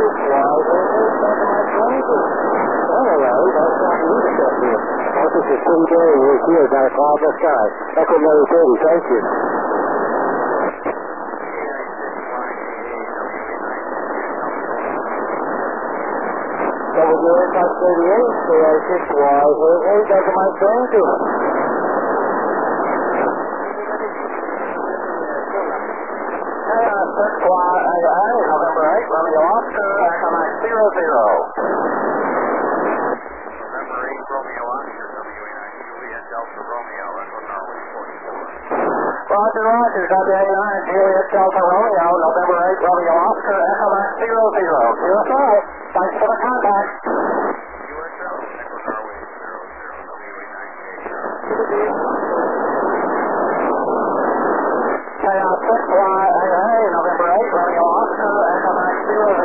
This is City Dairy with you about a cloud in the sky. Echo Mary 30, thank you. WA538, KI6YAA, Delta Mike 22. November 8, Romeo Oscar, Echo Mike 00. Roger, Roger, WA9, Juliet Delta Romeo, November 8, Romeo Oscar, Echo Mike 00. USO, thanks for the contact. USO, Echo Norway 00, WA9. Chaos 6YAA, November 8, Romeo Oscar, Echo Mike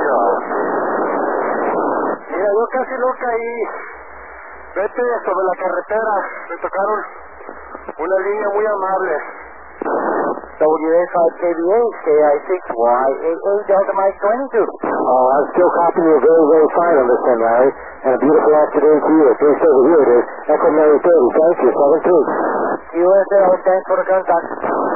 00. Mira, yo casi nunca ahí. Vete sobre la carretera, me tocaron una línea muy amable. WA5KBH, KI6YAA, Delta Mike 22. I'm still copying you very, very fine on this one, Larry. And a beautiful afternoon to you. Here's over here it is. Echo Mary 30, thank you, 7-2. USA, thanks for the contact.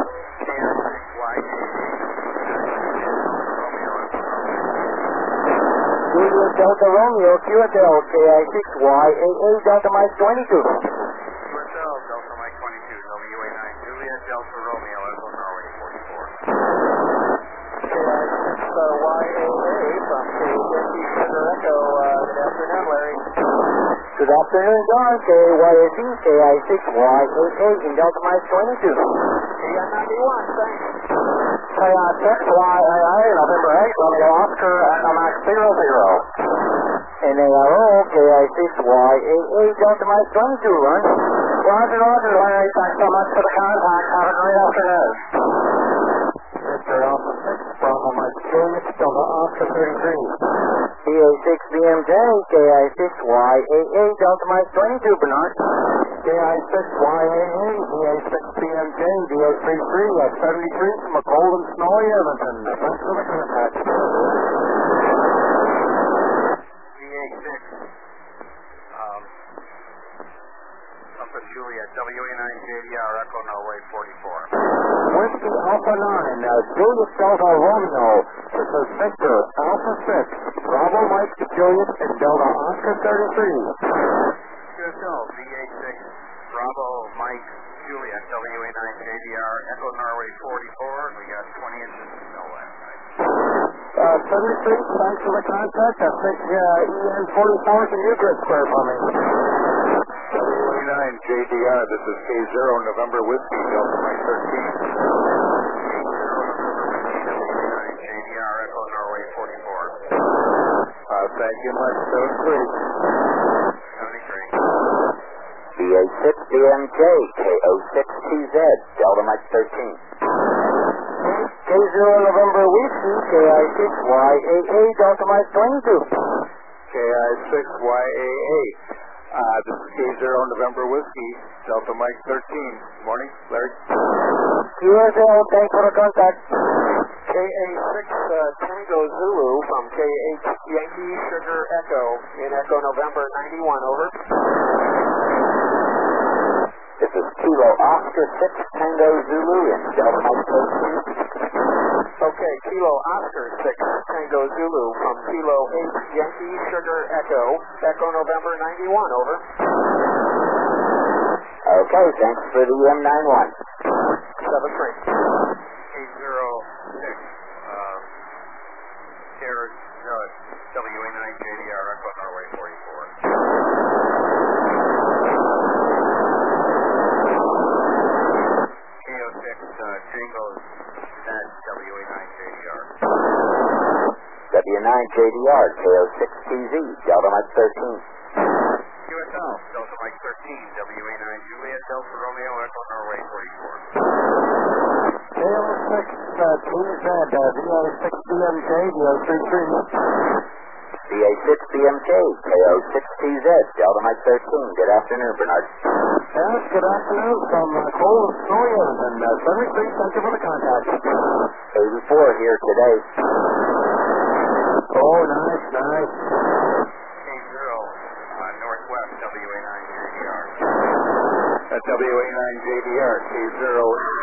Juliet Delta Romeo, QSL, KI6YAA, Delta Mike 22. QSL, Delta Mike 22, WA9, Juliet Delta Romeo, Echo Norway 44. KI6YAA from KYAC Sugar Echo, good afternoon, Larry. Good afternoon, John, KYAC, KI6YAA, in Delta Mike 22. KI91, thanks. KI6YAA, November 8, Romeo Oscar, Echo Mike 00. NARO, KI6YAA, Delta Mike 22, run. Roger, Roger, Larry, thanks so much for the contact. Have a great afternoon. Mr. Alpha 6, Bravo Mike Juliet, Delta Oscar 33. PA6BMJ, KI6YAA, Delta Mike 22, Bernard. KI6YAA, PA6BMJ, DO33, at 73 from a cold and snowy Edmonton. Thanks for the contact. DA6, Alpha Juliet, WA9, JDR, Echo Norway 44. Whiskey Alpha 9, Juliet Delta Romeo. This is Victor Alpha 6, Bravo Mike Juliet, and Delta Oscar 33. QSL, VA6, Bravo Mike Juliet, WA9, JDR, Echo Norway 44, and we got 20 inches of snow last night. 73, thanks for the contact. I think EN44 can you grid square for me. WA9, JDR, this is K0, November Whiskey, Delta Mike 13. JDR, Echo Norway 44. Thank you much, 73. BA6BMJ, KO6TZ, Delta Mike 13. K0 November Whiskey, KI6YAA, Delta Mike 22. KI6YAA. This is K0 November Whiskey, Delta Mike 13. Morning, Larry. QSL, thanks for the contact. KA6 Tango Zulu from KH Yankee Sugar Echo in Echo November 91, over. This is Kilo Oscar 6 Tango Zulu in Delta Mike 13. Okay, Kilo Oscar 6 Tango Zulu from Kilo H Yankee Sugar Echo, Echo November 91, over. Okay, thanks for the M91. 7-3. K06, WA9 JDR, Echo Norway 44. K06, Jingles at WA9 JDR. W9 JDR, KO6TZ, Delta Mike 13. QSL, Delta Mike 13, WA9 Juliet, Delta Romeo, Echo Norway 44. KO6 TZ, VA6BMJ, DO33. VA6BMJ, KO6TZ, Delta Mike 13. Good afternoon, Bernard. Yes, good afternoon from cold and snowy and 73, thank you for the contact. 84 here today. Oh, nice. WA9JDR, K0